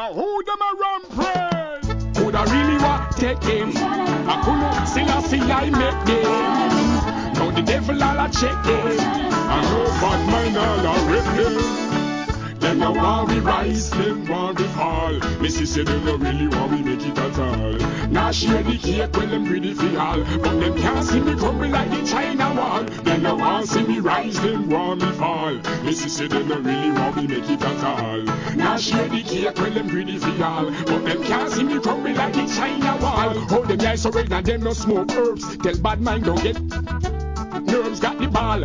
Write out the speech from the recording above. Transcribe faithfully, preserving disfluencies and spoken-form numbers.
Now who them a run pray? Would I really want take him? I couldn't still I see I make them. Now the devil all a check them. I know bad mind all a rip them. Them no want we rise, them want we fall. Missy say them no really want we make it at all. Now share the cake when them ready for all, but them can't see me crumble like the China wall. Them no want see me rise, them want me fall. Missy say them no really want we make it at all. Now share the cake when them ready for all, but them can't see me crumble like the China wall. Hold them guys so red and them no smoke herbs. Tell bad mind don't get nerves got the ball.